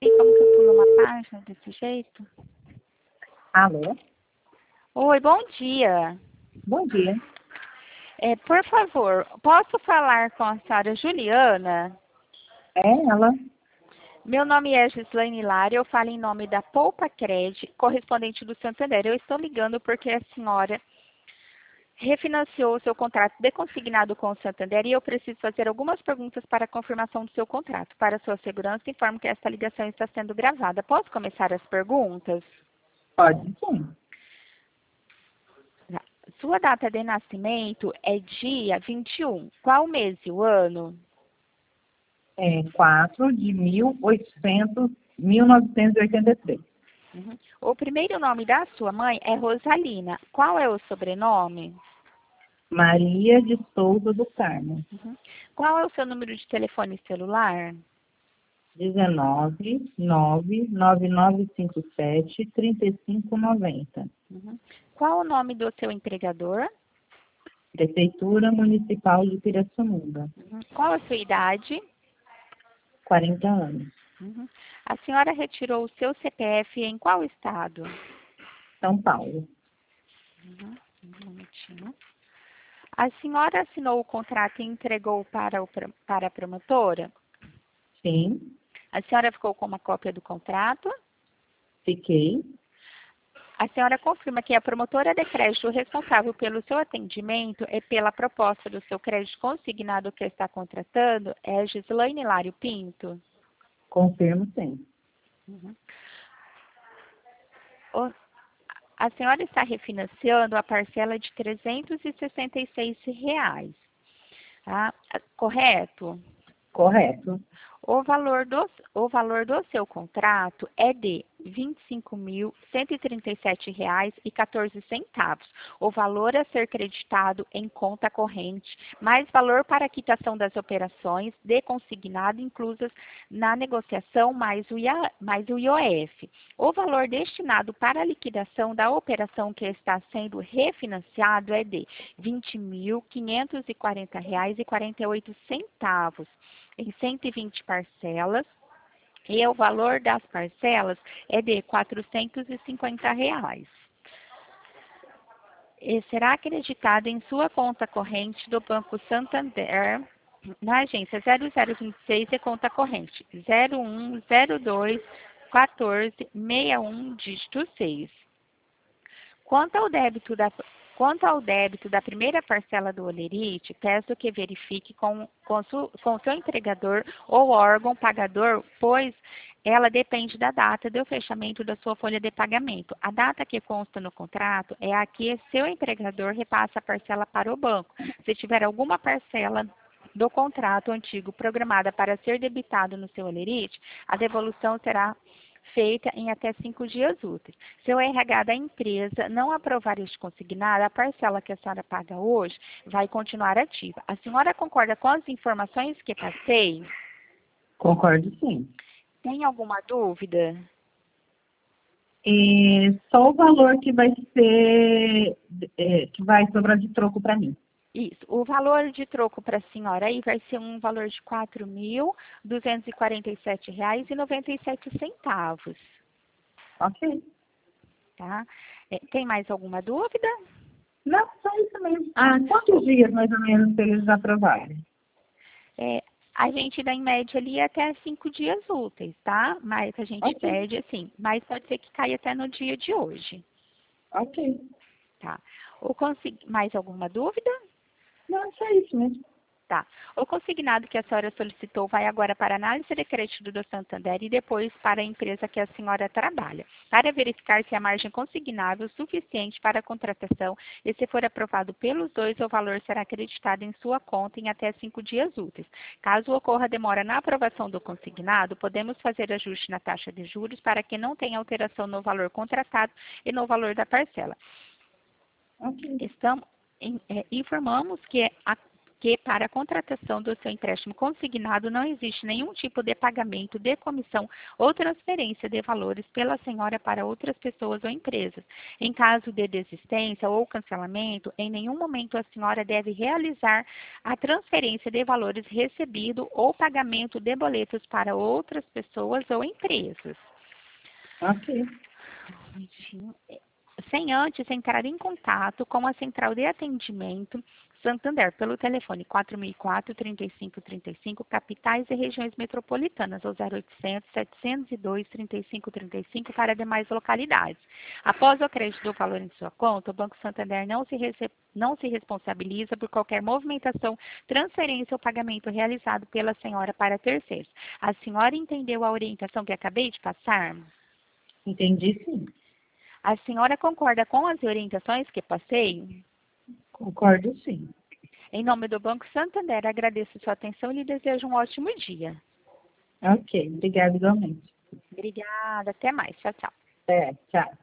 E como que eu pulo uma página desse jeito? Alô? Oi, bom dia. Bom dia. Por favor, posso falar com a senhora Juliana? É ela? Meu nome é Gislaine Lara, eu falo em nome da Poupa Cred, correspondente do Santander. Eu estou ligando porque a senhora refinanciou o seu contrato de consignado com o Santander e eu preciso fazer algumas perguntas para a confirmação do seu contrato. Para sua segurança, informo que esta ligação está sendo gravada. Posso começar as perguntas? Pode sim. Sua data de nascimento é dia 21. Qual mês e o ano? É 4 de 1983. Uhum. O primeiro nome da sua mãe é Rosalina. Qual é o sobrenome? Maria de Souza do Carmo. Uhum. Qual é o seu número de telefone celular? 19 99957 3590. Uhum. Qual o nome do seu empregador? Prefeitura Municipal de Pirassununga. Uhum. Qual a sua idade? 40 anos. Uhum. A senhora retirou o seu CPF em qual estado? São Paulo. Uhum. Um minutinho. A senhora assinou o contrato e entregou para a promotora? Sim, A senhora ficou com uma cópia do contrato? fiquei. A senhora confirma que a promotora de crédito responsável pelo seu atendimento e pela proposta do seu crédito consignado que está contratando é a Gislaine Hilário Pinto? Confirmo sim. Uhum. A senhora está refinanciando a parcela de R$ 366, tá? Correto? Correto. O valor do seu contrato é de R$ 25.137,14. O valor a ser creditado em conta corrente, mais valor para a quitação das operações de consignado inclusas na negociação, mais o IOF. O valor destinado para a liquidação da operação que está sendo refinanciado é de R$ 20.540,48 em 120 parcelas, e o valor das parcelas é de R$ 450. E será acreditado em sua conta corrente do Banco Santander, na agência 0026 e conta corrente 01021461, dígito 6. Quanto ao débito da primeira parcela do holerite, peço que verifique com seu empregador ou órgão pagador, pois ela depende da data do fechamento da sua folha de pagamento. A data que consta no contrato é a que seu empregador repassa a parcela para o banco. Se tiver alguma parcela do contrato antigo programada para ser debitado no seu holerite, a devolução será feita em até 5 dias úteis. Se o RH da empresa não aprovar este consignado, a parcela que a senhora paga hoje vai continuar ativa. A senhora concorda com as informações que passei? Concordo sim. Tem alguma dúvida? E só o valor que vai ser, que vai sobrar de troco para mim. Isso. O valor de troco para a senhora aí vai ser um valor de R$ 4.247,97. Ok. Tá? Tem mais alguma dúvida? Não, só isso mesmo. Ah, quantos dias mais ou menos para eles aprovarem? A gente dá em média ali até 5 dias úteis, tá? Mas a gente Ok, pede assim, mas pode ser que caia até no dia de hoje, ok. tá? Mais alguma dúvida? Não, só isso mesmo. Tá. O consignado que a senhora solicitou vai agora para a análise de crédito do Santander e depois para a empresa que a senhora trabalha, para verificar se a margem consignável é suficiente para a contratação e, se for aprovado pelos dois, o valor será acreditado em sua conta em até 5 dias úteis. Caso ocorra demora na aprovação do consignado, podemos fazer ajuste na taxa de juros para que não tenha alteração no valor contratado e no valor da parcela. Ok. Informamos que que para a contratação do seu empréstimo consignado não existe nenhum tipo de pagamento de comissão ou transferência de valores pela senhora para outras pessoas ou empresas. Em caso de desistência ou cancelamento, em nenhum momento a senhora deve realizar a transferência de valores recebido ou pagamento de boletos para outras pessoas ou empresas. Ok. Sem antes entrar em contato com a Central de Atendimento Santander pelo telefone 4004-3535, capitais e regiões metropolitanas, ou 0800-702-3535 para demais localidades. Após o crédito do valor em sua conta, o Banco Santander não se responsabiliza por qualquer movimentação, transferência ou pagamento realizado pela senhora para terceiros. A senhora entendeu a orientação que acabei de passar? Entendi, sim. A senhora concorda com as orientações que passei? Concordo, sim. Em nome do Banco Santander, agradeço sua atenção e lhe desejo um ótimo dia. Ok, obrigada igualmente. Obrigada, até mais. Tchau, tchau. Tchau.